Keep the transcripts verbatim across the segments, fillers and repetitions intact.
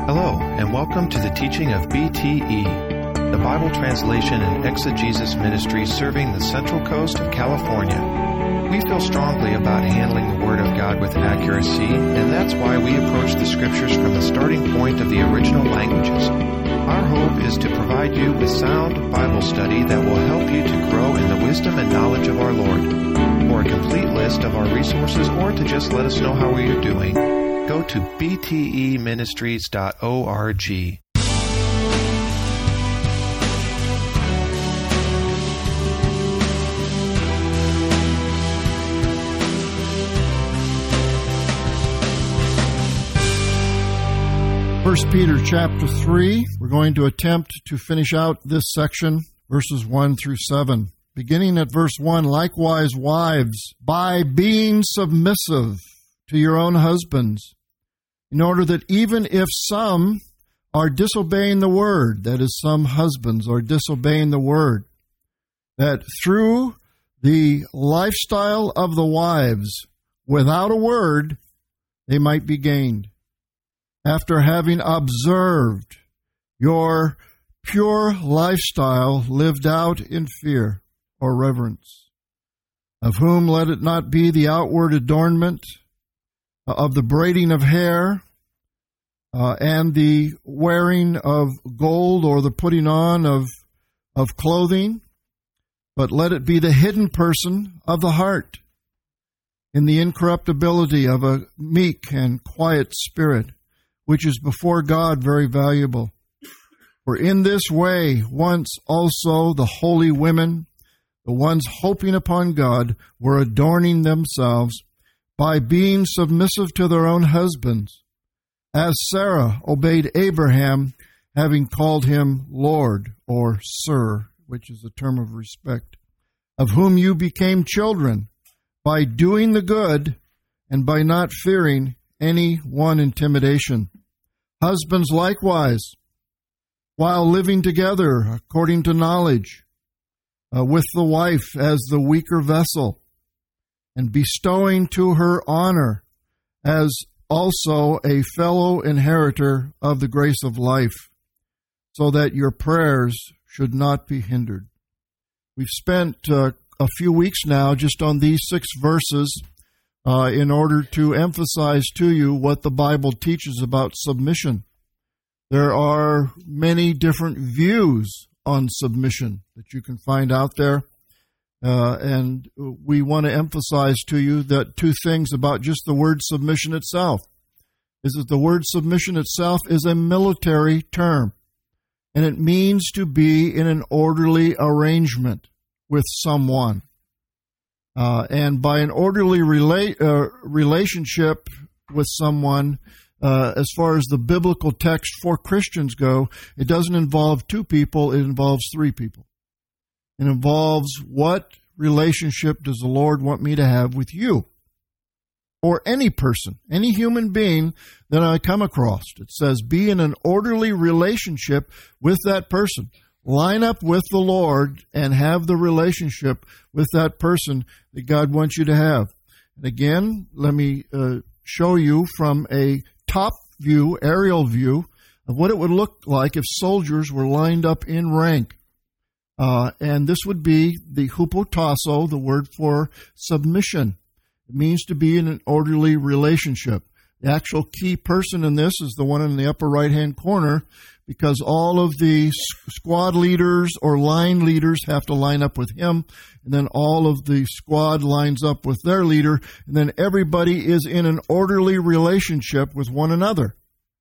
Hello, and welcome to the teaching of B T E, the Bible Translation and Exegesis Ministry serving the Central Coast of California. We feel strongly about handling the Word of God with accuracy, and that's why we approach the Scriptures from the starting point of the original languages. Our hope is to provide you with sound Bible study that will help you to grow in the wisdom and knowledge of our Lord. For a complete list of our resources or to just let us know how we are doing, go to b t e ministries dot org. First Peter chapter three, we're going to attempt to finish out this section, verses one through seven. Beginning at verse one, likewise, wives, by being submissive to your own husbands, in order that even if some are disobeying the word, that is, some husbands are disobeying the word, that through the lifestyle of the wives, without a word, they might be gained, after having observed your pure lifestyle lived out in fear or reverence, of whom let it not be the outward adornment of the braiding of hair uh, and the wearing of gold or the putting on of, of clothing, but let it be the hidden person of the heart in the incorruptibility of a meek and quiet spirit, which is before God very valuable. For in this way once also the holy women, the ones hoping upon God, were adorning themselves by being submissive to their own husbands, as Sarah obeyed Abraham, having called him Lord or Sir, which is a term of respect, of whom you became children, by doing the good and by not fearing any one intimidation. Husbands likewise, while living together according to knowledge, uh, with the wife as the weaker vessel, and bestowing to her honor as also a fellow inheritor of the grace of life, so that your prayers should not be hindered. We've spent uh, a few weeks now just on these six verses uh, in order to emphasize to you what the Bible teaches about submission. There are many different views on submission that you can find out there. Uh, and we want to emphasize to you that two things about just the word submission itself is that the word submission itself is a military term, and it means to be in an orderly arrangement with someone. Uh, and by an orderly rela- uh, relationship with someone, uh, as far as the biblical text for Christians go, it doesn't involve two people, it involves three people. It involves what relationship does the Lord want me to have with you or any person, any human being that I come across. It says be in an orderly relationship with that person. Line up with the Lord and have the relationship with that person that God wants you to have. And again, let me uh, show you from a top view, aerial view, of what it would look like if soldiers were lined up in rank. Uh, and this would be the hupotasso, the word for submission. It means to be in an orderly relationship. The actual key person in this is the one in the upper right-hand corner, because all of the squad leaders or line leaders have to line up with him, and then all of the squad lines up with their leader, and then everybody is in an orderly relationship with one another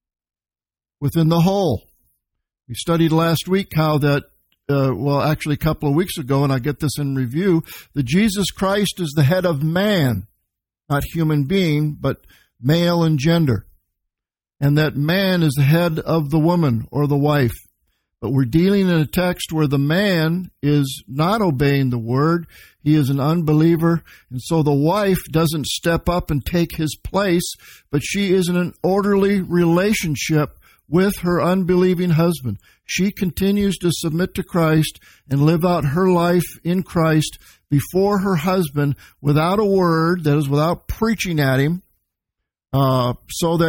within the whole. We studied last week how that Uh, well, actually a couple of weeks ago, and I get this in review, that Jesus Christ is the head of man, not human being, but male and gender. And that man is the head of the woman or the wife. But we're dealing in a text where the man is not obeying the word. He is an unbeliever. And so the wife doesn't step up and take his place, but she is in an orderly relationship with her unbelieving husband. She continues to submit to Christ and live out her life in Christ before her husband without a word, that is, without preaching at him, uh, so that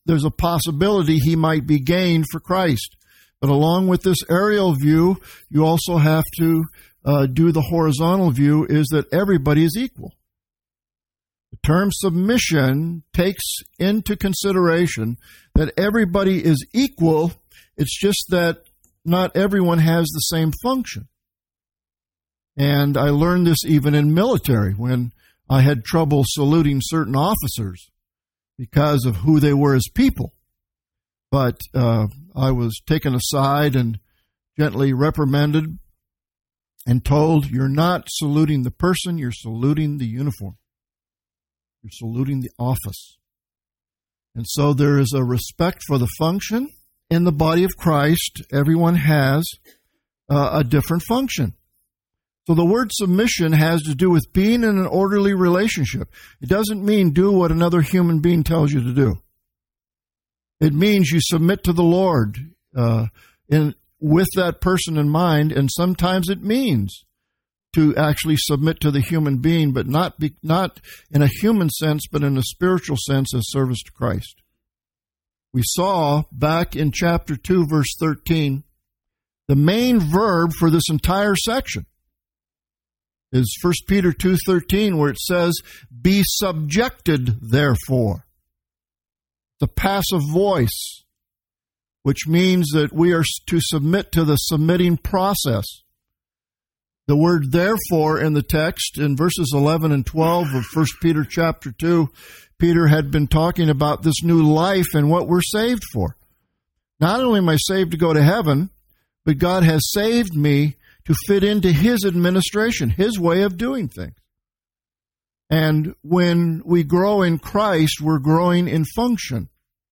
there's a possibility he might be gained for Christ. But along with this aerial view, you also have to uh, do the horizontal view, is that everybody is equal. The term submission takes into consideration that everybody is equal. It's just that not everyone has the same function. And I learned this even in military when I had trouble saluting certain officers because of who they were as people. But uh, I was taken aside and gently reprimanded and told, you're not saluting the person, you're saluting the uniform. You're saluting the office. And so there is a respect for the function. In the body of Christ, everyone has uh, a different function. So the word submission has to do with being in an orderly relationship. It doesn't mean do what another human being tells you to do. It means you submit to the Lord uh, in, with that person in mind, and sometimes it means to actually submit to the human being, but not be, not in a human sense, but in a spiritual sense as service to Christ. We saw back in chapter two, verse thirteen, the main verb for this entire section is First Peter two thirteen, where it says, be subjected, therefore. The passive voice, which means that we are to submit to the submitting process. The word therefore in the text in verses eleven and twelve of First Peter chapter two, Peter had been talking about this new life and what we're saved for. Not only am I saved to go to heaven, but God has saved me to fit into His administration, His way of doing things. And when we grow in Christ, we're growing in function.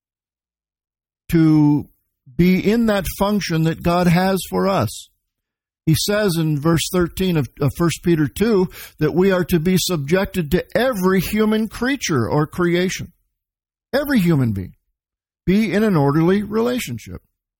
To be in that function that God has for us. He says in verse thirteen of First Peter two that we are to be subjected to every human creature or creation. Every human being. Be in an orderly relationship.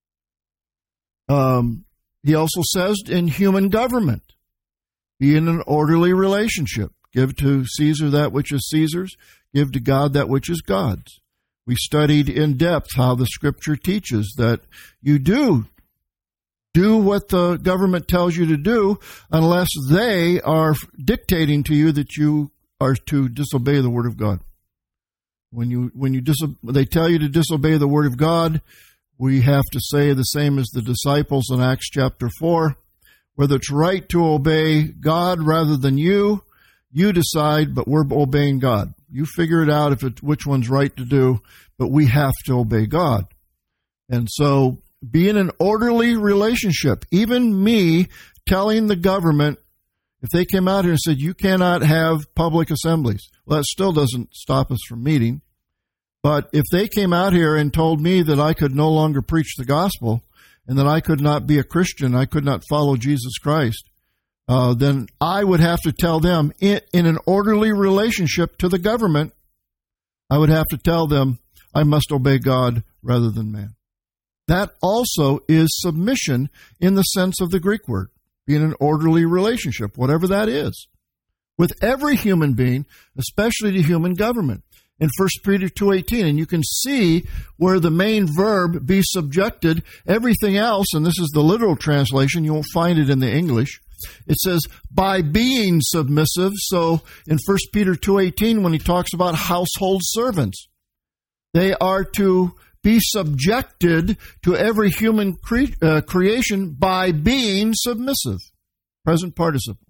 Um, he also says in human government. Be in an orderly relationship. Give to Caesar that which is Caesar's. Give to God that which is God's. We studied in depth how the Scripture teaches that you do do what the government tells you to do unless they are dictating to you that you are to disobey the Word of God. When you when you diso- they tell you to disobey the Word of God, we have to say the same as the disciples in Acts chapter four, whether it's right to obey God rather than you, you decide, but we're obeying God. You figure it out if it, which one's right to do, but we have to obey God. And so be in an orderly relationship. Even me telling the government, if they came out here and said, you cannot have public assemblies, well, that still doesn't stop us from meeting. But if they came out here and told me that I could no longer preach the gospel and that I could not be a Christian, I could not follow Jesus Christ, uh, then I would have to tell them in, in an orderly relationship to the government, I would have to tell them I must obey God rather than man. That also is submission in the sense of the Greek word, be in an orderly relationship, whatever that is, with every human being, especially to human government. In First Peter two eighteen, and you can see where the main verb, be subjected, everything else, and this is the literal translation, you won't find it in the English. It says, by being submissive. So in First Peter two eighteen, when he talks about household servants, they are to be subjected to every human cre- uh, creation by being submissive. Present participle.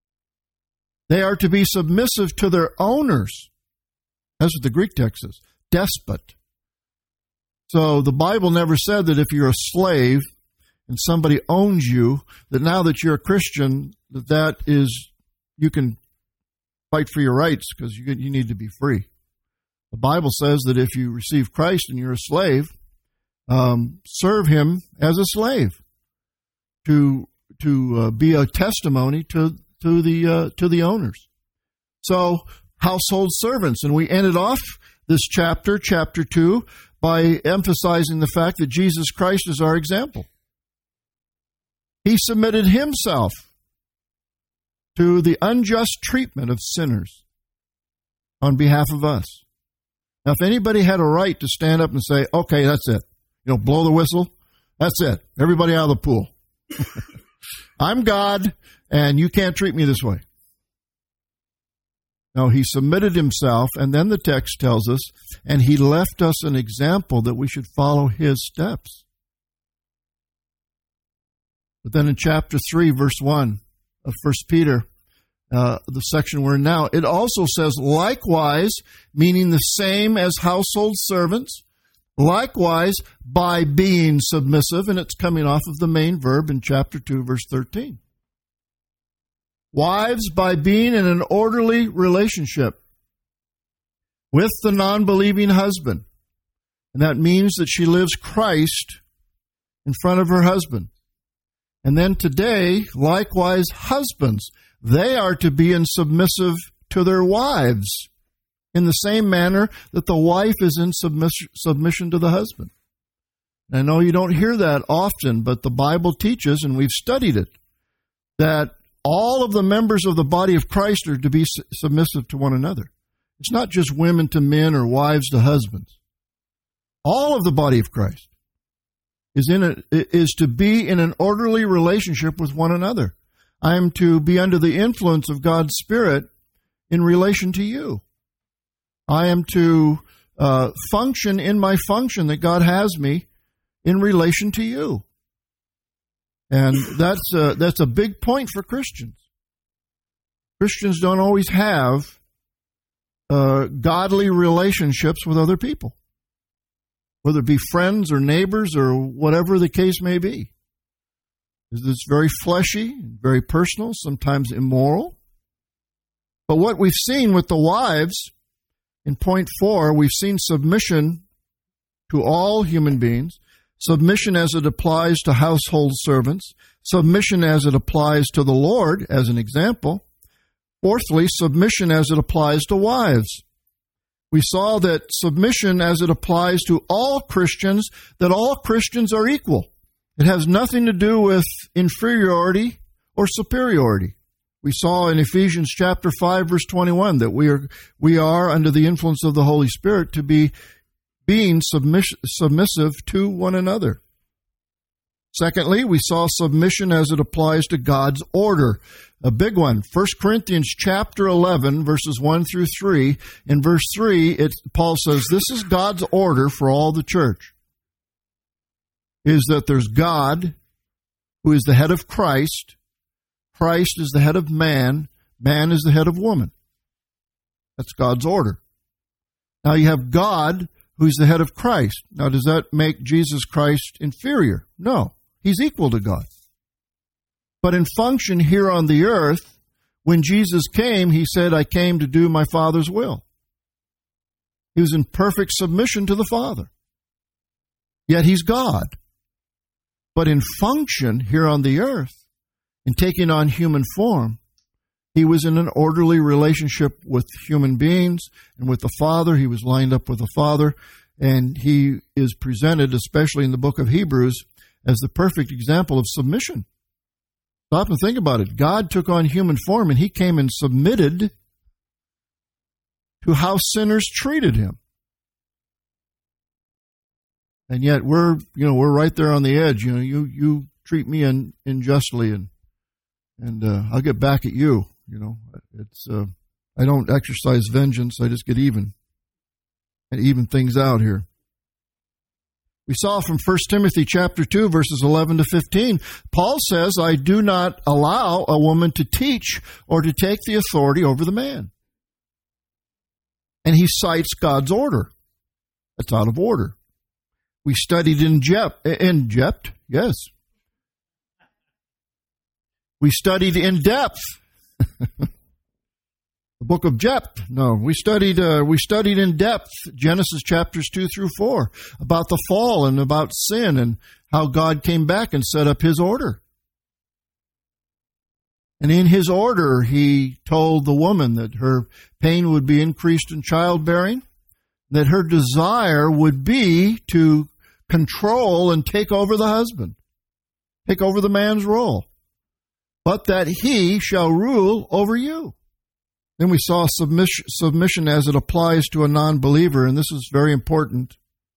They are to be submissive to their owners. That's what the Greek text says. Despot. So the Bible never said that if you're a slave and somebody owns you, that now that you're a Christian, that that is, you can fight for your rights because you, you need to be free. The Bible says that if you receive Christ and you're a slave, um, serve Him as a slave to to uh, be a testimony to to the uh, to the owners. So household servants, and we ended off this chapter, chapter two, by emphasizing the fact that Jesus Christ is our example. He submitted Himself to the unjust treatment of sinners on behalf of us. Now, if anybody had a right to stand up and say, okay, that's it, you know, blow the whistle, that's it, everybody out of the pool. I'm God, and you can't treat me this way. No, he submitted himself, and then the text tells us, and he left us an example that we should follow his steps. But then in chapter three, verse one of First Peter, uh, the section we're in now, it also says, likewise, meaning the same as household servants, likewise by being submissive, and it's coming off of the main verb in chapter two, verse thirteen. Wives, by being in an orderly relationship with the non-believing husband. And that means that she lives Christ in front of her husband. And then today, likewise, husbands, they are to be in submissive to their wives in the same manner that the wife is in submiss- submission to the husband. And I know you don't hear that often, but the Bible teaches, and we've studied it, that all of the members of the body of Christ are to be su- submissive to one another. It's not just women to men or wives to husbands. All of the body of Christ is in a, is to be in an orderly relationship with one another. I am to be under the influence of God's Spirit in relation to you. I am to uh, function in my function that God has me in relation to you. And that's a, that's a big point for Christians. Christians don't always have uh, godly relationships with other people, whether it be friends or neighbors or whatever the case may be. It's very fleshy, very personal, sometimes immoral. But what we've seen with the wives, in point four, we've seen submission to all human beings, submission as it applies to household servants, submission as it applies to the Lord, as an example. Fourthly, submission as it applies to wives. We saw that submission as it applies to all Christians, that all Christians are equal. It has nothing to do with inferiority or superiority. We saw in Ephesians chapter five, verse twenty-one, that we are we are under the influence of the Holy Spirit to be being submiss- submissive to one another. Secondly, we saw submission as it applies to God's order. A big one. First Corinthians chapter eleven, verses one through three. In verse three, it, Paul says, this is God's order for all the church. Is that there's God, who is the head of Christ. Christ is the head of man. Man is the head of woman. That's God's order. Now you have God, who's the head of Christ. Now, does that make Jesus Christ inferior? No. He's equal to God. But in function here on the earth, when Jesus came, he said, I came to do my Father's will. He was in perfect submission to the Father. Yet he's God. But in function here on the earth, in taking on human form, he was in an orderly relationship with human beings and with the Father. He was lined up with the Father, and he is presented, especially in the book of Hebrews, as the perfect example of submission. Stop and think about it. God took on human form, and he came and submitted to how sinners treated him. And yet we're, you know, we're right there on the edge. You know, you you treat me un, unjustly, and and uh, I'll get back at you. You know, it's uh, I don't exercise vengeance. I just get even and even things out here. We saw from First Timothy chapter two, verses eleven to fifteen, Paul says, I do not allow a woman to teach or to take the authority over the man. And he cites God's order. That's out of order. We studied in Jept, in Jept, yes. We studied in depth. The book of Jept. No, we studied uh, we studied in depth Genesis chapters two through four about the fall and about sin and how God came back and set up his order. And in his order, he told the woman that her pain would be increased in childbearing, that her desire would be to control and take over the husband, take over the man's role, but that he shall rule over you. Then we saw submission, submission as it applies to a non-believer, and this is very important.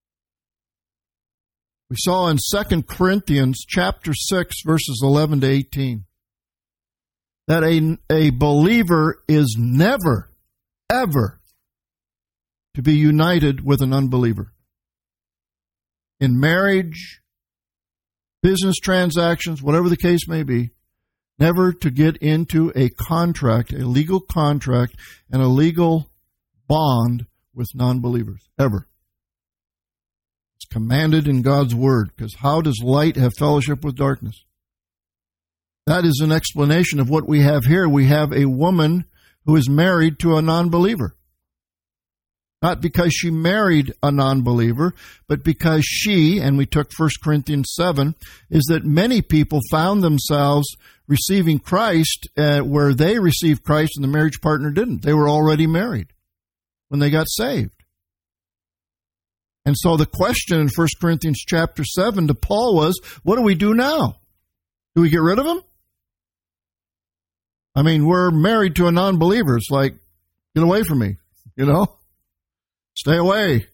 We saw in Second Corinthians chapter six, verses eleven to eighteen, that a, a believer is never, ever to be united with an unbeliever. In marriage, business transactions, whatever the case may be, never to get into a contract, a legal contract, and a legal bond with non-believers, ever. It's commanded in God's Word, because how does light have fellowship with darkness? That is an explanation of what we have here. We have a woman who is married to a non-believer. Not because she married a non-believer, but because she, and we took First Corinthians seven, is that many people found themselves receiving Christ uh, where they received Christ and the marriage partner didn't. They were already married when they got saved. And so the question in First Corinthians chapter seven to Paul was, what do we do now? Do we get rid of him? I mean, we're married to a non-believer. It's like, get away from me, you know? Stay away.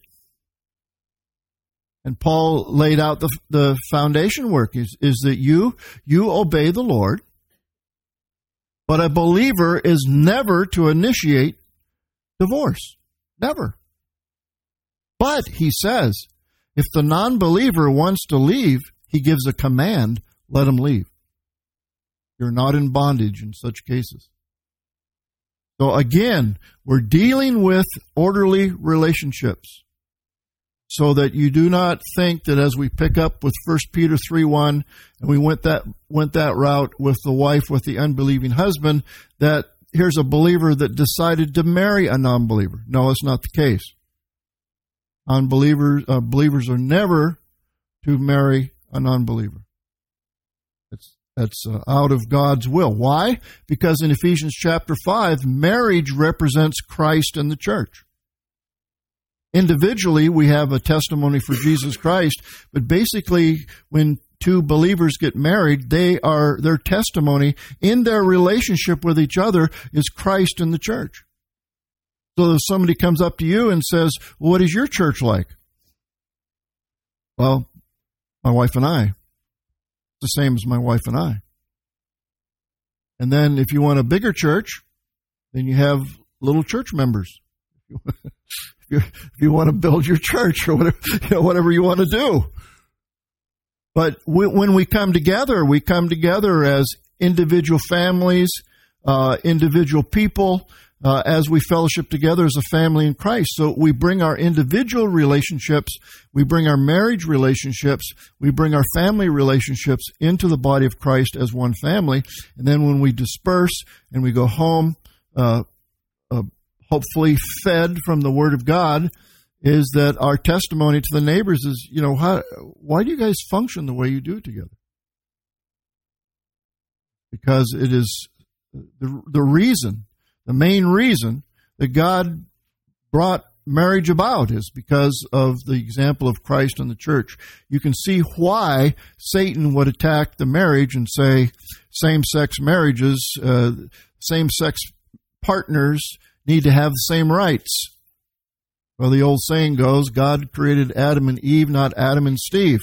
And Paul laid out the, the foundation work is, is that you, you obey the Lord, but a believer is never to initiate divorce. Never. But, he says, if the non-believer wants to leave, he gives a command, let him leave. You're not in bondage in such cases. So again, we're dealing with orderly relationships so that you do not think that as we pick up with First Peter three one, and we went that went that route with the wife with the unbelieving husband, that here's a believer that decided to marry a non-believer. No, that's not the case. Unbelievers, uh, believers are never to marry a non-believer. It's That's uh, out of God's will. Why? Because in Ephesians chapter five, marriage represents Christ and the church. Individually, we have a testimony for Jesus Christ, but basically, when two believers get married, they are their testimony in their relationship with each other is Christ and the church. So if somebody comes up to you and says, well, what is your church like? Well, my wife and I. The same as my wife and I. And then if you want a bigger church, then you have little church members. if, you, if you want to build your church or whatever you, know, whatever you want to do. But we, when we come together, we come together as individual families, uh, individual people, Uh, as we fellowship together as a family in Christ. So we bring our individual relationships, we bring our marriage relationships, we bring our family relationships into the body of Christ as one family. And then when we disperse and we go home, uh, uh, hopefully fed from the Word of God, is that our testimony to the neighbors is, you know, how, why do you guys function the way you do together? Because it is the, the reason The main reason that God brought marriage about is because of the example of Christ and the church. You can see why Satan would attack the marriage and say same-sex marriages, uh, same-sex partners need to have the same rights. Well, the old saying goes, God created Adam and Eve, not Adam and Steve.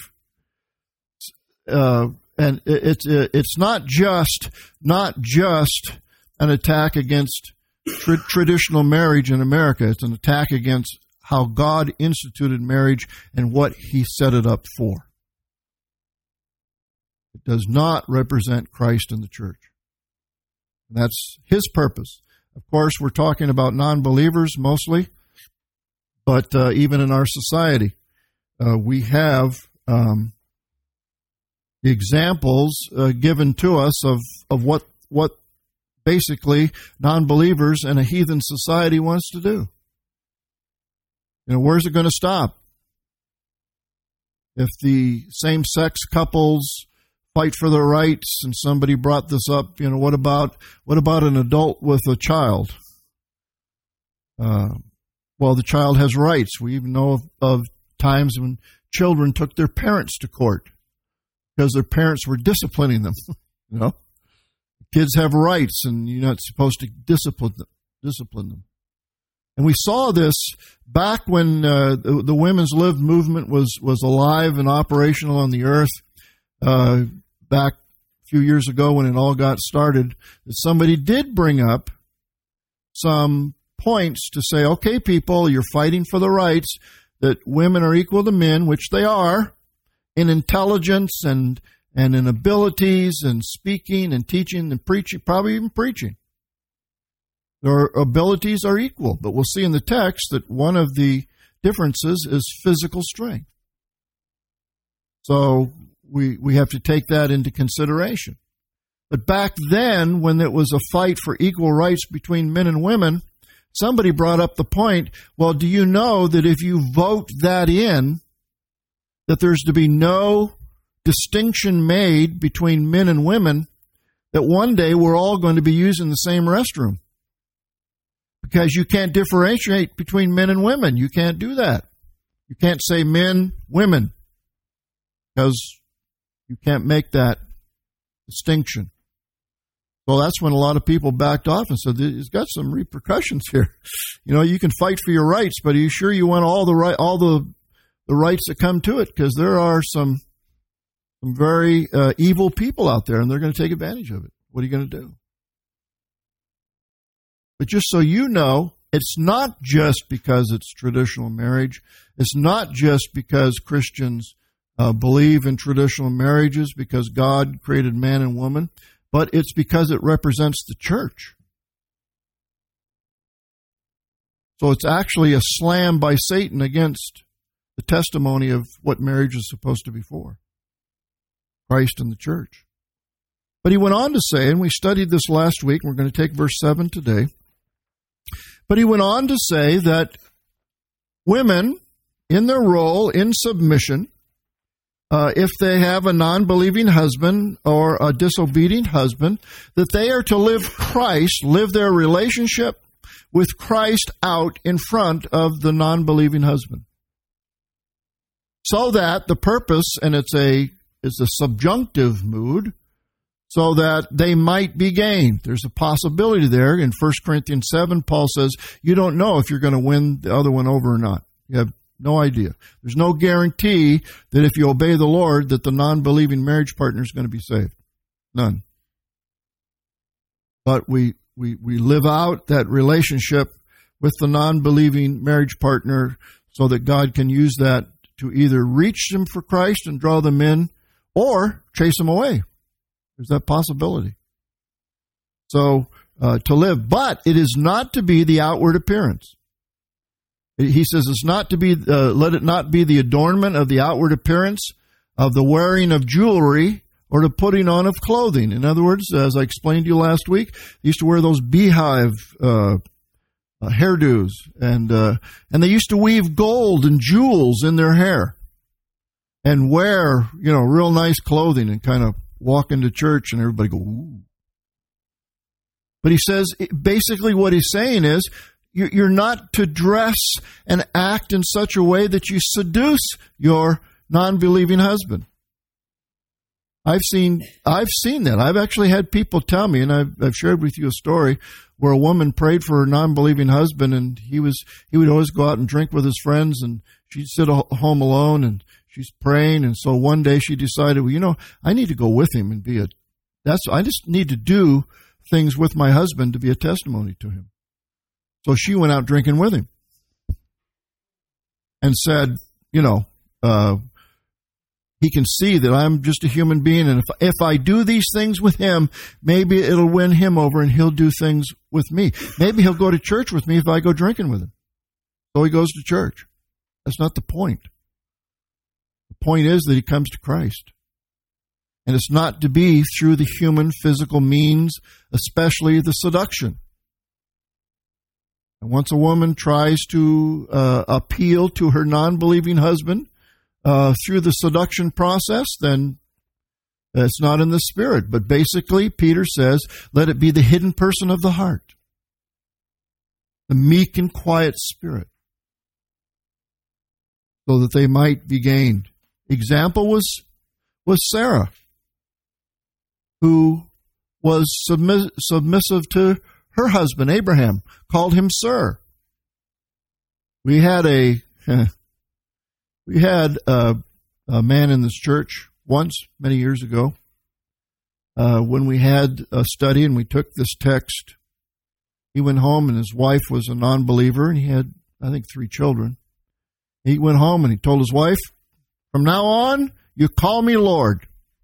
Uh, and it's it's not just not just an attack against tra- traditional marriage in America. It's an attack against how God instituted marriage and what He set it up for. It does not represent Christ and the church. And that's His purpose. Of course, we're talking about non-believers mostly, but uh, even in our society, uh, we have um, the examples uh, given to us of, of what what basically non-believers in a heathen society wants to do. You know, where's it going to stop? If the same-sex couples fight for their rights, and somebody brought this up, you know, what about what about an adult with a child? Uh, well, the child has rights. We even know of, of times when children took their parents to court because their parents were disciplining them. You know, kids have rights, and you're not supposed to discipline them. discipline them. And we saw this back when uh, the, the Women's Live movement was, was alive and operational on the earth, uh, back a few years ago when it all got started, that somebody did bring up some points to say, okay, people, you're fighting for the rights, that women are equal to men, which they are, in intelligence and, and in abilities and speaking and teaching and preaching, probably even preaching. Their abilities are equal, but we'll see in the text that one of the differences is physical strength. So we we have to take that into consideration. But back then, when it was a fight for equal rights between men and women, somebody brought up the point, well, do you know that if you vote that in, that there's to be no distinction made between men and women, that one day we're all going to be using the same restroom? Because you can't differentiate between men and women. You can't do that. You can't say men, women, because you can't make that distinction. Well, that's when a lot of people backed off and said, it's got some repercussions here. You know, you can fight for your rights, but are you sure you want all the right, all the, the rights that come to it? Because there are some, some very uh, evil people out there, and they're going to take advantage of it. What are you going to do? But just so you know, it's not just because it's traditional marriage. It's not just because Christians uh, believe in traditional marriages, because God created man and woman, but it's because it represents the church. So it's actually a slam by Satan against the testimony of what marriage is supposed to be for, Christ and the church. But he went on to say, and we studied this last week, and we're going to take verse seven today, but he went on to say that women, in their role in submission, uh, if they have a non-believing husband or a disobedient husband, that they are to live Christ, live their relationship with Christ out in front of the non-believing husband. So that the purpose, and it's a, it's a subjunctive mood, so that they might be gained. There's a possibility there. In First Corinthians seven, Paul says, you don't know if you're going to win the other one over or not. You have no idea. There's no guarantee that if you obey the Lord, that the non-believing marriage partner is going to be saved. None. But we, we, we live out that relationship with the non-believing marriage partner so that God can use that to either reach them for Christ and draw them in, or chase them away. There's that possibility. So, uh, to live. But it is not to be the outward appearance. He says it's not to be, uh, let it not be the adornment of the outward appearance, of the wearing of jewelry, or the putting on of clothing. In other words, as I explained to you last week, they used to wear those beehive uh, uh, hairdos, and uh, and they used to weave gold and jewels in their hair, and wear, you know, real nice clothing, and kind of walk into church and everybody go, ooh. But he says, basically what he's saying is, you're not to dress and act in such a way that you seduce your non-believing husband. I've seen, I've seen that. I've actually had people tell me, and I've, I've shared with you a story where a woman prayed for her non-believing husband, and he was, he would always go out and drink with his friends, and she'd sit home alone, and she's praying, and so one day she decided, well, you know, I need to go with him and be a, that's, I just need to do things with my husband to be a testimony to him. So she went out drinking with him and said, you know, uh, he can see that I'm just a human being, and if, if I do these things with him, maybe it'll win him over and he'll do things with me. Maybe he'll go to church with me if I go drinking with him. So he goes to church. That's not the point. The point is that he comes to Christ. And it's not to be through the human physical means, especially the seduction. And once a woman tries to uh, appeal to her non-believing husband uh, through the seduction process, then it's not in the spirit. But basically, Peter says, let it be the hidden person of the heart, the meek and quiet spirit, so that they might be gained. Example was, was Sarah, who was submiss- submissive to her husband, Abraham, called him sir. We had a we had a, a man in this church once, many years ago, uh, when we had a study and we took this text. He went home and his wife was a non-believer and he had, I think, three children. He went home and he told his wife, from now on, you call me Lord.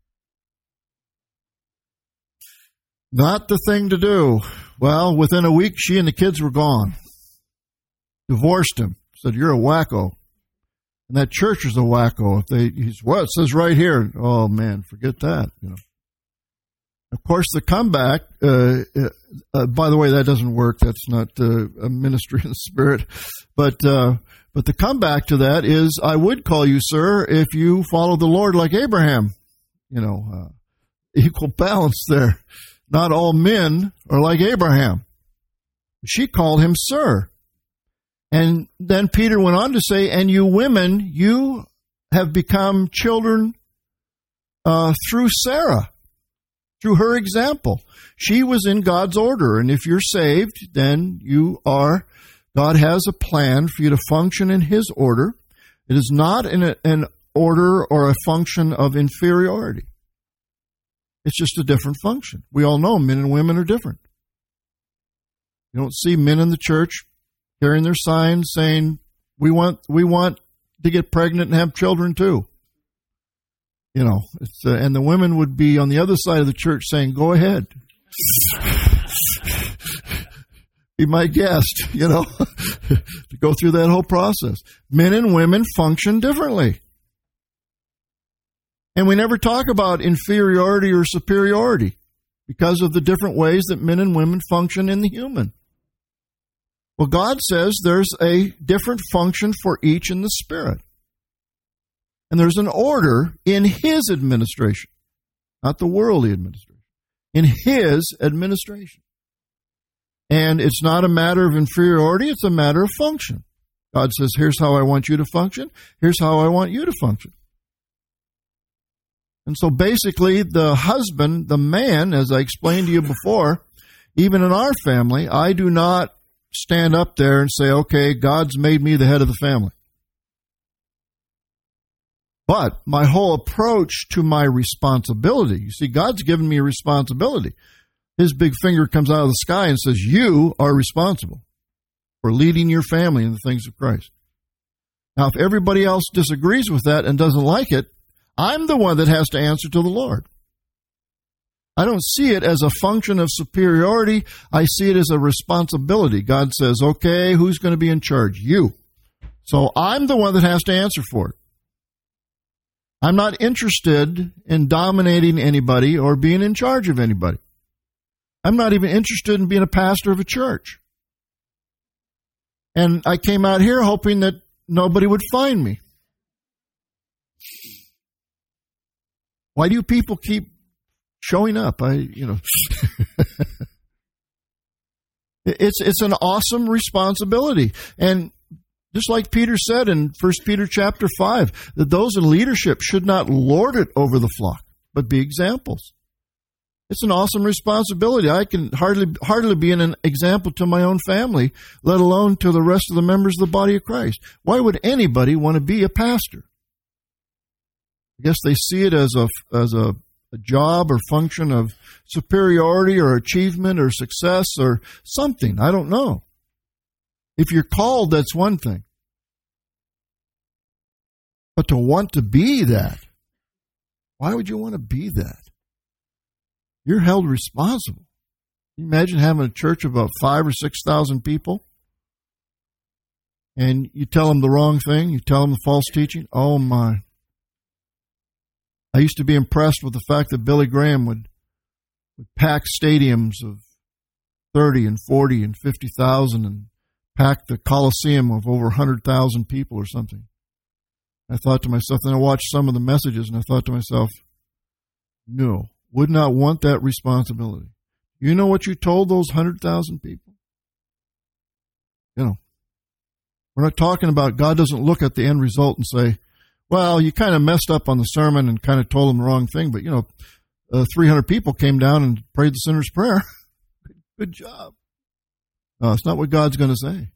Not the thing to do. Well, within a week, she and the kids were gone. Divorced him. Said, you're a wacko. And that church is a wacko. If they, he's, well, it says right here. Oh, man, forget that. You know. Of course, the comeback, uh, uh, by the way, that doesn't work. That's not uh, a ministry in the spirit. But uh, but the comeback to that is, I would call you sir if you follow the Lord like Abraham. You know, uh, equal balance there. Not all men are like Abraham. She called him sir. And then Peter went on to say, and you women, you have become children uh, through Sarah. Through her example. She was in God's order. And if you're saved, then you are, God has a plan for you to function in his order. It is not in a, an order or a function of inferiority. It's just a different function. We all know men and women are different. You don't see men in the church carrying their signs saying, we want, we want to get pregnant and have children too. You know, it's, uh, and the women would be on the other side of the church saying, go ahead. Be my guest, you know, to go through that whole process. Men and women function differently. And we never talk about inferiority or superiority because of the different ways that men and women function in the human. Well, God says there's a different function for each in the spirit. And there's an order in his administration, not the worldly administration, in his administration. And it's not a matter of inferiority, it's a matter of function. God says, here's how I want you to function, here's how I want you to function. And so basically, the husband, the man, as I explained to you before, even in our family, I do not stand up there and say, okay, God's made me the head of the family. But my whole approach to my responsibility, you see, God's given me a responsibility. His big finger comes out of the sky and says, you are responsible for leading your family in the things of Christ. Now, if everybody else disagrees with that and doesn't like it, I'm the one that has to answer to the Lord. I don't see it as a function of superiority. I see it as a responsibility. God says, okay, who's going to be in charge? You. So I'm the one that has to answer for it. I'm not interested in dominating anybody or being in charge of anybody. I'm not even interested in being a pastor of a church. And I came out here hoping that nobody would find me. Why do you people keep showing up? I, you know, it's it's an awesome responsibility. And just like Peter said in First Peter chapter five, that those in leadership should not lord it over the flock, but be examples. It's an awesome responsibility. I can hardly hardly be an example to my own family, let alone to the rest of the members of the body of Christ. Why would anybody want to be a pastor? I guess they see it as a as a, a job or function of superiority or achievement or success or something. I don't know. If you're called, that's one thing. But to want to be that, why would you want to be that? You're held responsible. Can you imagine having a church of about five or six thousand people, and you tell them the wrong thing, you tell them the false teaching? Oh my! I used to be impressed with the fact that Billy Graham would would pack stadiums of thirty and forty and fifty thousand and pack the Coliseum of over a hundred thousand people or something. I thought to myself, then I watched some of the messages, and I thought to myself, no. Would not want that responsibility. You know what you told those one hundred thousand people? You know, we're not talking about God doesn't look at the end result and say, well, you kind of messed up on the sermon and kind of told them the wrong thing, but, you know, uh, three hundred people came down and prayed the sinner's prayer. Good job. No, it's not what God's going to say.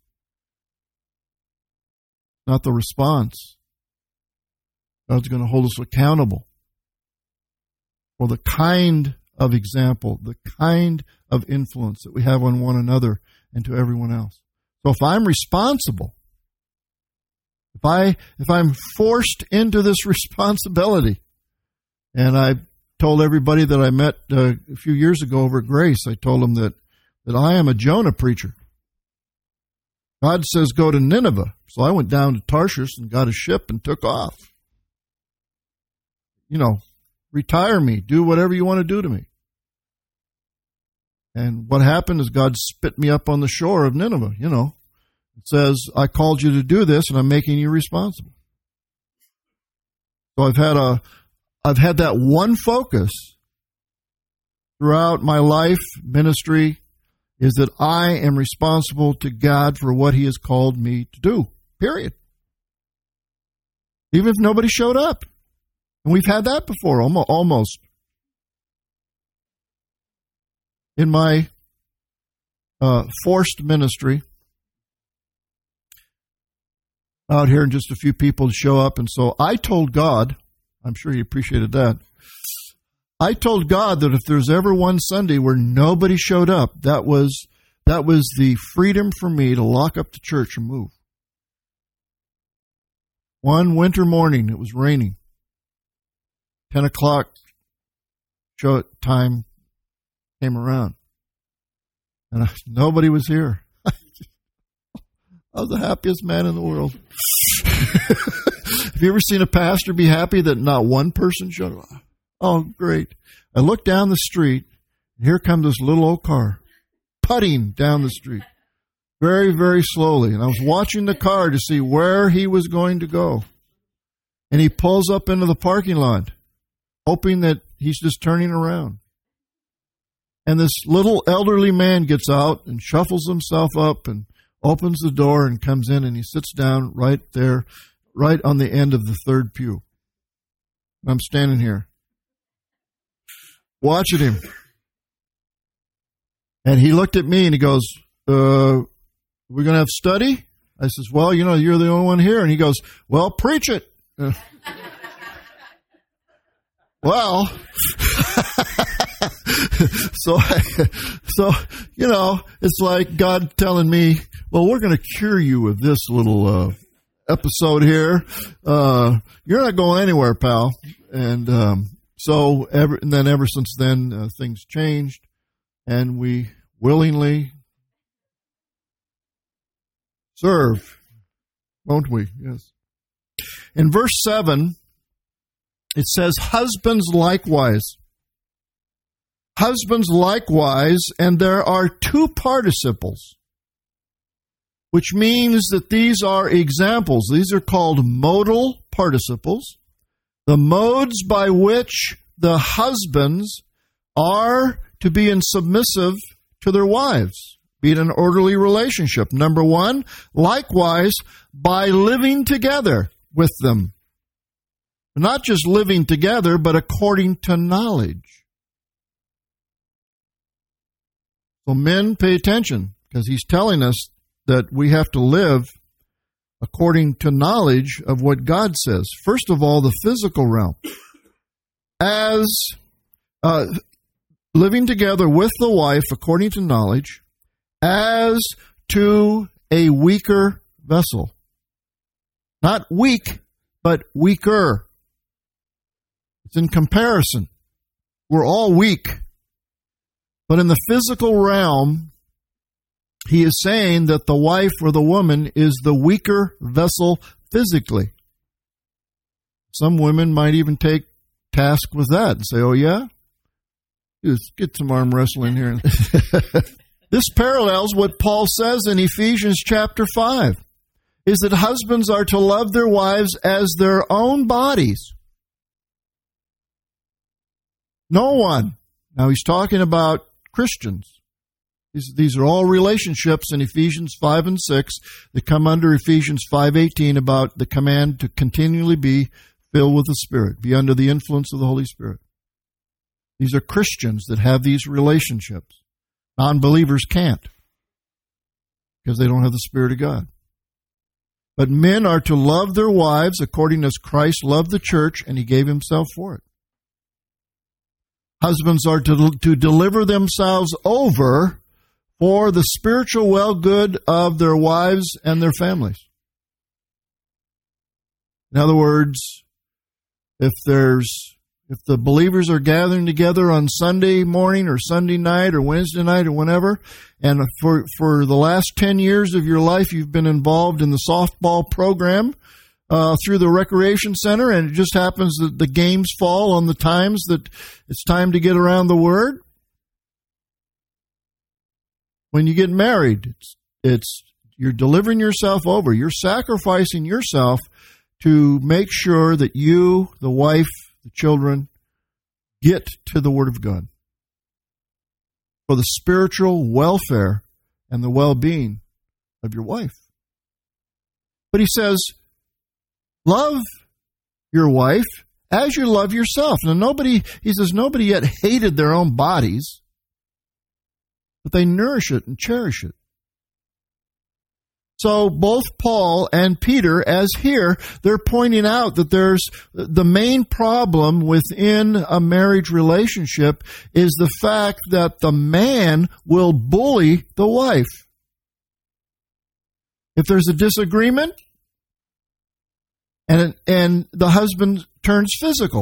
Not the response. God's going to hold us accountable for the kind of example, the kind of influence that we have on one another and to everyone else. So if I'm responsible, if I if I'm forced into this responsibility, and I told everybody that I met uh, a few years ago over at Grace, I told them that that I am a Jonah preacher. God says go to Nineveh, so I went down to Tarshish and got a ship and took off. You know, retire me, do whatever you want to do to me. And what happened is God spit me up on the shore of Nineveh, you know. It says, I called you to do this and I'm making you responsible. So I've had a, I've had that one focus throughout my life, ministry, is that I am responsible to God for what He has called me to do, period. Even if nobody showed up. And we've had that before, almost. In my uh, forced ministry, out here, and just a few people show up. And so I told God, I'm sure He appreciated that, I told God that if there's ever one Sunday where nobody showed up, that was that was the freedom for me to lock up the church and move. One winter morning, it was raining. Ten o'clock show time came around, and I, nobody was here. I was the happiest man in the world. Have you ever seen a pastor be happy that not one person showed up? Oh, great. I looked down the street, and here comes this little old car, putting down the street, very, very slowly. And I was watching the car to see where he was going to go. And he pulls up into the parking lot, hoping that he's just turning around. And this little elderly man gets out and shuffles himself up and opens the door and comes in, and he sits down right there, right on the end of the third pew. I'm standing here, watching him. And he looked at me and he goes, uh, we're going to have study? I says, well, you know, you're the only one here. And he goes, well, preach it. Uh, well, so, I, so, you know, it's like God telling me, well, we're going to cure you of this little uh, episode here. Uh, you're not going anywhere, pal. And um, so, ever, and then ever since then, uh, things changed, and we willingly serve, won't we? Yes. In verse seven, it says, husbands likewise. Husbands likewise, and there are two participles, which means that these are examples. These are called modal participles, the modes by which the husbands are to be in submissive to their wives, be in an orderly relationship. Number one, likewise, by living together with them. Not just living together, but according to knowledge. So men, pay attention, because he's telling us that we have to live according to knowledge of what God says. First of all, the physical realm. As uh, living together with the wife according to knowledge, as to a weaker vessel. Not weak, but weaker. It's in comparison. We're all weak. But in the physical realm, he is saying that the wife or the woman is the weaker vessel physically. Some women might even take task with that and say, oh yeah? Just get some arm wrestling here. This parallels what Paul says in Ephesians chapter five, is that husbands are to love their wives as their own bodies. No one. Now he's talking about Christians. These, these are all relationships in Ephesians five and six that come under Ephesians five eighteen about the command to continually be filled with the Spirit, be under the influence of the Holy Spirit. These are Christians that have these relationships. Non-believers can't. because they don't have the Spirit of God. But men are to love their wives according as Christ loved the church, and he gave himself for it. Husbands are to, to deliver themselves over for the spiritual well-good of their wives and their families. In other words, if there's if the believers are gathering together on Sunday morning or Sunday night or Wednesday night or whenever, and for for the last ten years of your life you've been involved in the softball program uh, through the recreation center, and it just happens that the games fall on the times that it's time to get around the Word. When you get married, it's, it's you're delivering yourself over. You're sacrificing yourself to make sure that you, the wife, the children, get to the Word of God for the spiritual welfare and the well-being of your wife. But he says, love your wife as you love yourself. Now, nobody, he says, nobody yet hated their own bodies, but they nourish it and cherish it. So both Paul and Peter, as here, they're pointing out that there's the main problem within a marriage relationship is the fact that the man will bully the wife. If there's a disagreement and and the husband turns physical.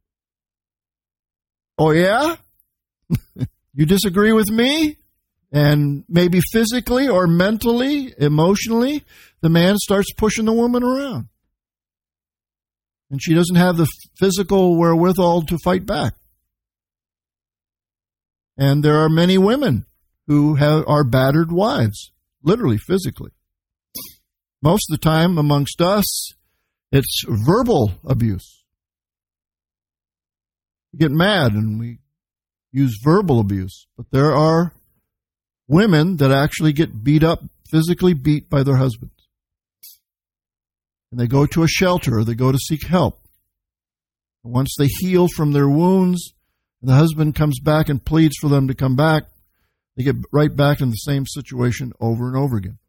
Oh yeah? You disagree with me? And maybe physically or mentally, emotionally, the man starts pushing the woman around. And she doesn't have the physical wherewithal to fight back. And there are many women who have, are battered wives, literally, physically. Most of the time amongst us, it's verbal abuse. We get mad and we use verbal abuse. But there are women that actually get beat up, physically beat by their husbands. And they go to a shelter or they go to seek help. And once they heal from their wounds, and the husband comes back and pleads for them to come back, they get right back in the same situation over and over again.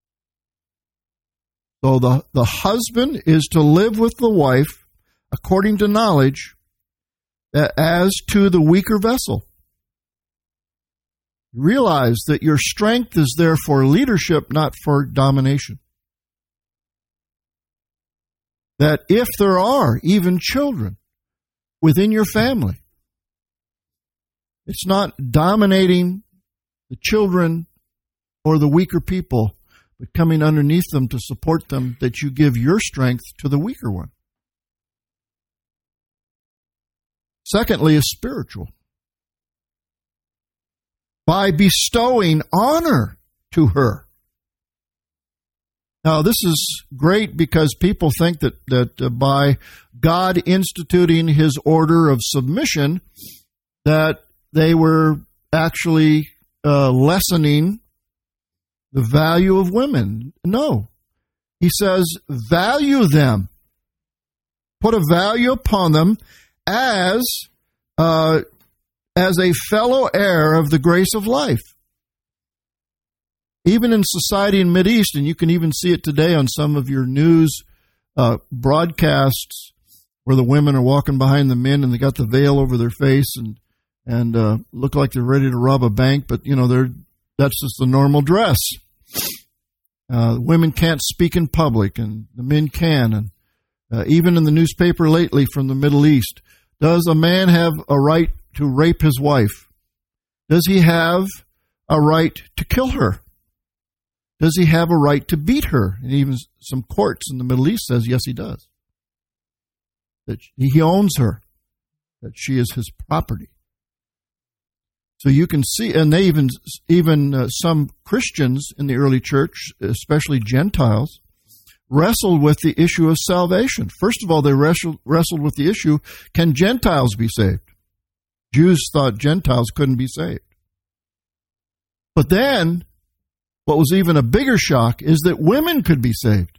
So the, the husband is to live with the wife according to knowledge as to the weaker vessel. Realize that your strength is there for leadership, not for domination. That if there are even children within your family, it's not dominating the children or the weaker people, but coming underneath them to support them, that you give your strength to the weaker one. Secondly, is spiritual. By bestowing honor to her. Now, this is great because people think that, that uh, by God instituting his order of submission, that they were actually uh, lessening the value of women. No. He says, value them. Put a value upon them as uh, as a fellow heir of the grace of life. Even in society in Mideast, and you can even see it today on some of your news uh, broadcasts, where the women are walking behind the men and they got the veil over their face and and uh, look like they're ready to rob a bank, but you know they're that's just the normal dress. Uh, women can't speak in public, and the men can. And uh, even in the newspaper lately from the Middle East, does a man have a right to rape his wife? Does he have a right to kill her? Does he have a right to beat her? And even some courts in the Middle East says, yes, he does. That he owns her, that she is his property. So you can see, and they even, even uh, some Christians in the early church, especially Gentiles, wrestled with the issue of salvation. First of all, they wrestled, wrestled with the issue, can Gentiles be saved? Jews thought Gentiles couldn't be saved. But then, what was even a bigger shock is that women could be saved.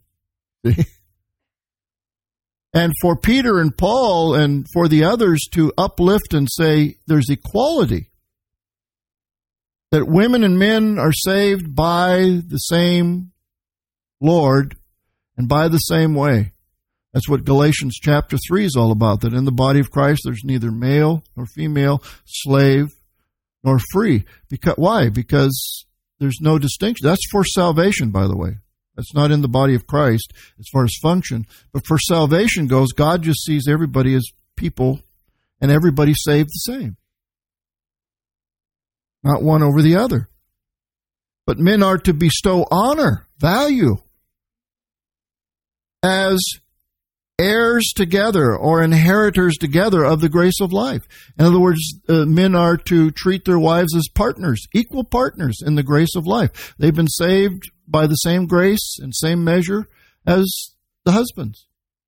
And for Peter and Paul and for the others to uplift and say there's equality. that women and men are saved by the same Lord and by the same way. That's what Galatians chapter three is all about, that in the body of Christ there's neither male nor female, slave nor free. Because, why? Because there's no distinction. That's for salvation, by the way. That's not in the body of Christ as far as function. But for salvation goes, God just sees everybody as people and everybody saved the same. Not one over the other. But men are to bestow honor, value, as heirs together or inheritors together of the grace of life. In other words, uh, men are to treat their wives as partners, equal partners in the grace of life. They've been saved by the same grace and same measure as the husbands.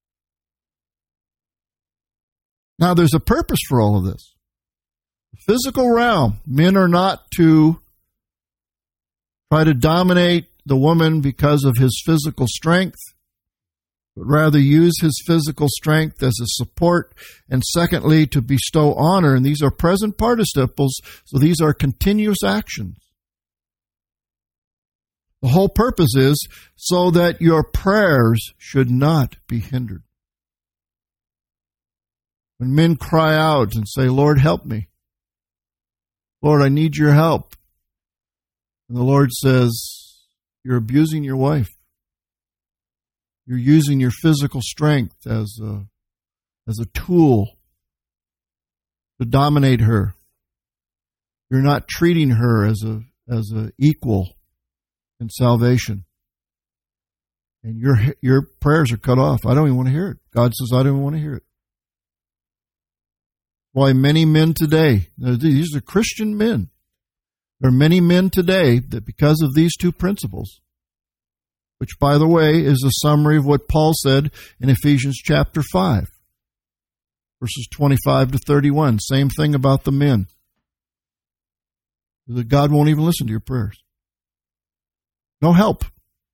Now, there's a purpose for all of this. The physical realm, men are not to try to dominate the woman because of his physical strength, but rather use his physical strength as a support, and secondly, to bestow honor. And these are present participles, so these are continuous actions. The whole purpose is so that your prayers should not be hindered. When men cry out and say, Lord, help me. Lord, I need your help. And the Lord says, you're abusing your wife. You're using your physical strength as a, as a tool to dominate her. You're not treating her as a as a equal in salvation. And your your prayers are cut off. I don't even want to hear it. God says, I don't even want to hear it. Why many men today, these are Christian men. There are many men today that because of these two principles, which, by the way, is a summary of what Paul said in Ephesians chapter five, verses twenty-five to thirty-one. Same thing about the men. That God won't even listen to your prayers. No help.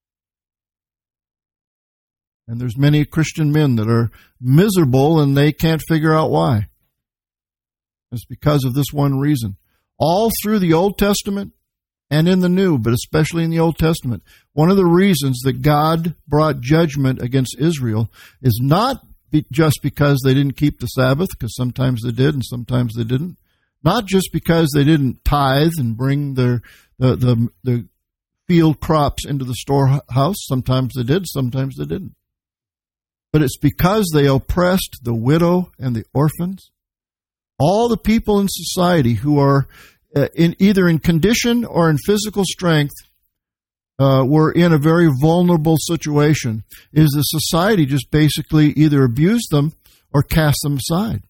And there's many Christian men that are miserable and they can't figure out why. It's because of this one reason. All through the Old Testament and in the New, but especially in the Old Testament, one of the reasons that God brought judgment against Israel is not be just because they didn't keep the Sabbath, because sometimes they did and sometimes they didn't. Not just because they didn't tithe and bring their the the, the field crops into the storehouse. Sometimes they did, sometimes they didn't. But it's because they oppressed the widow and the orphans. All the people in society who are uh, in either in condition or in physical strength uh, were in a very vulnerable situation. Is the society just basically either abused them or cast them aside?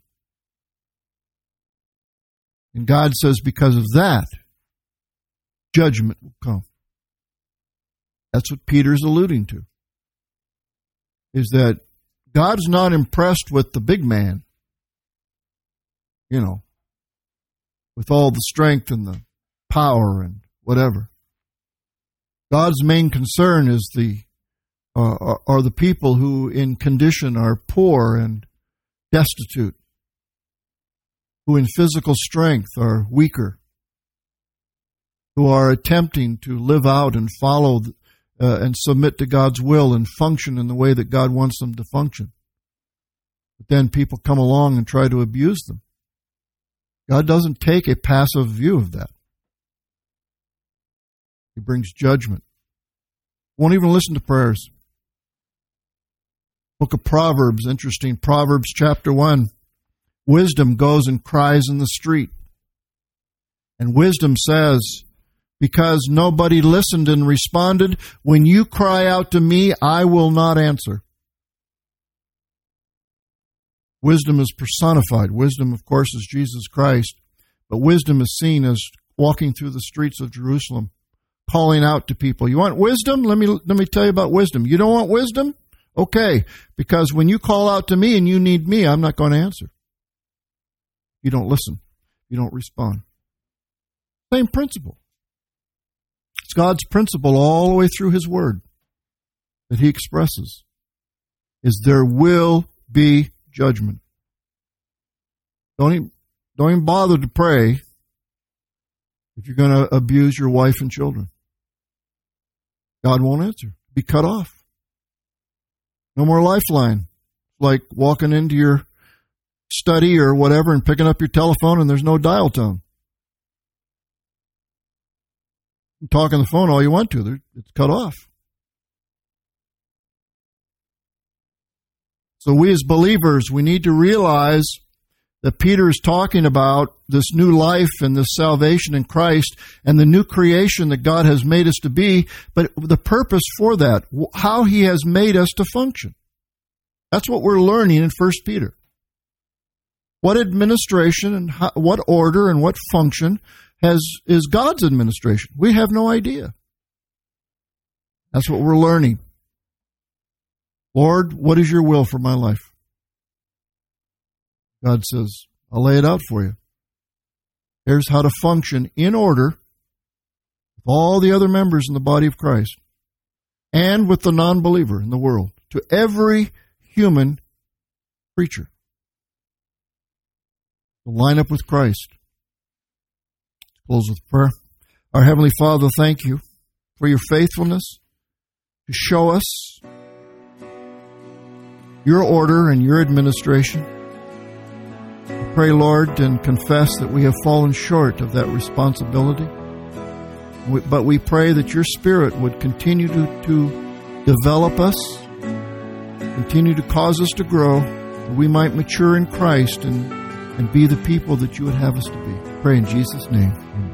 And God says because of that, judgment will come. That's what Peter's alluding to. Is that God's not impressed with the big man. You know, with all the strength and the power and whatever. God's main concern is the uh, are, are the people who in condition are poor and destitute, who in physical strength are weaker, who are attempting to live out and follow uh, and submit to God's will and function in the way that God wants them to function. But then people come along and try to abuse them. God doesn't take a passive view of that. He brings judgment. Won't even listen to prayers. Book of Proverbs, interesting. Proverbs chapter one. Wisdom goes and cries in the street. And wisdom says, because nobody listened and responded, when you cry out to me, I will not answer. Wisdom is personified. Wisdom, of course, is Jesus Christ. But wisdom is seen as walking through the streets of Jerusalem, calling out to people. You want wisdom? Let me let me tell you about wisdom. You don't want wisdom? Okay, because when you call out to me and you need me, I'm not going to answer. You don't listen. You don't respond. Same principle. It's God's principle all the way through His Word that He expresses, is there will be judgment. Don't even, don't even bother to pray if you're going to abuse your wife and children? God won't answer. Be cut off. No more lifeline. Like walking into your study or whatever and picking up your telephone and there's no dial tone. You can talk on the phone all you want to. It's cut off. So we as believers, we need to realize that Peter is talking about this new life and this salvation in Christ and the new creation that God has made us to be, but the purpose for that, how He has made us to function. That's what we're learning in First Peter. What administration and how, what order and what function has is God's administration? We have no idea. That's what we're learning. Lord, what is your will for my life? God says, I'll lay it out for you. Here's how to function in order with all the other members in the body of Christ and with the non-believer in the world, to every human creature. To line up with Christ. Let's close with prayer. Our Heavenly Father, thank you for your faithfulness to show us your order and your administration. We pray, Lord, and confess that we have fallen short of that responsibility. We, but we pray that your Spirit would continue to, to develop us, continue to cause us to grow, that we might mature in Christ and, and be the people that you would have us to be. Pray in Jesus' name. Amen.